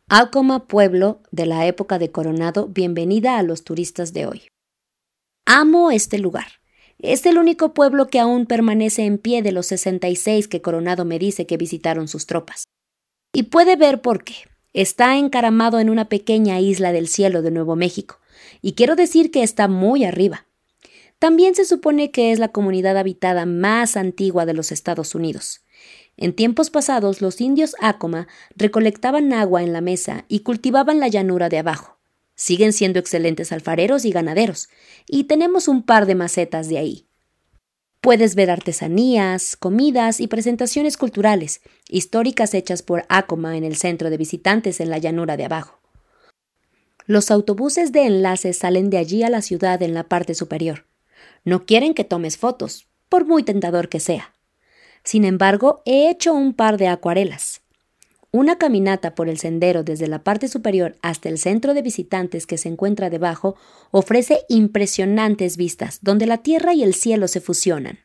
Acoma, pueblo de la época de Coronado, bienvenida a los turistas de hoy. Amo este lugar. Es el único pueblo que aún permanece en pie de los 66 que Coronado me dice que visitaron sus tropas. Y puede ver por qué. Está encaramado en una pequeña isla del cielo de Nuevo México, y quiero decir que está muy arriba. También se supone que es la comunidad habitada más antigua de los Estados Unidos. En tiempos pasados, los indios Acoma recolectaban agua en la mesa y cultivaban la llanura de abajo. Siguen siendo excelentes alfareros y ganaderos, y tenemos un par de macetas de ahí. Puedes ver artesanías, comidas y presentaciones culturales, históricas hechas por Acoma en el centro de visitantes en la llanura de abajo. Los autobuses de enlace salen de allí a la ciudad en la parte superior. No quieren que tomes fotos, por muy tentador que sea. Sin embargo, he hecho un par de acuarelas. Una caminata por el sendero desde la parte superior hasta el centro de visitantes que se encuentra debajo ofrece impresionantes vistas donde la tierra y el cielo se fusionan.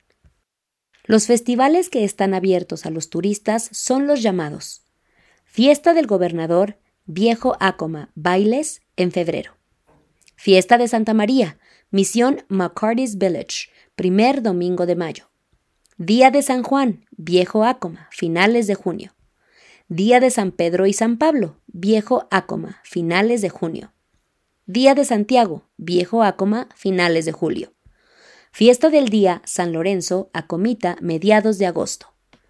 Los festivales que están abiertos a los turistas son los llamados Fiesta del Gobernador, Viejo Acoma, bailes en febrero. Fiesta de Santa María, Misión McCarty's Village, primer domingo de mayo. Día de San Juan, Viejo Acoma, finales de junio. Día de San Pedro y San Pablo, Viejo Acoma, finales de junio. Día de Santiago, Viejo Acoma, finales de julio. Fiesta del Día San Lorenzo, Acomita, mediados de agosto.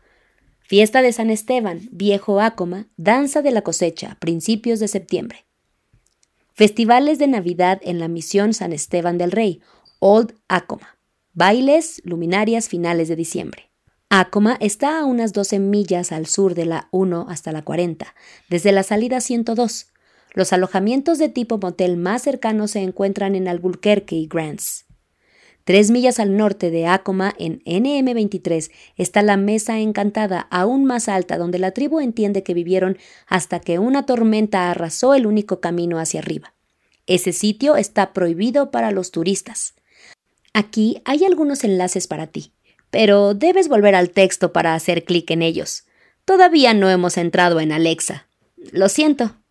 Fiesta de San Esteban, Viejo Acoma, danza de la cosecha, principios de septiembre. Festivales de Navidad en la Misión San Esteban del Rey, Old Acoma. Bailes, luminarias, finales de diciembre. Acoma está a unas 12 millas al sur de la 1 hasta la 40, desde la salida 102. Los alojamientos de tipo motel más cercanos se encuentran en Albuquerque y Grants. 3 millas al norte de Acoma, en NM23, está la Mesa Encantada, aún más alta, donde la tribu entiende que vivieron hasta que una tormenta arrasó el único camino hacia arriba. Ese sitio está prohibido para los turistas. Aquí hay algunos enlaces para ti, pero debes volver al texto para hacer clic en ellos. Todavía no hemos entrado en Alexa. Lo siento.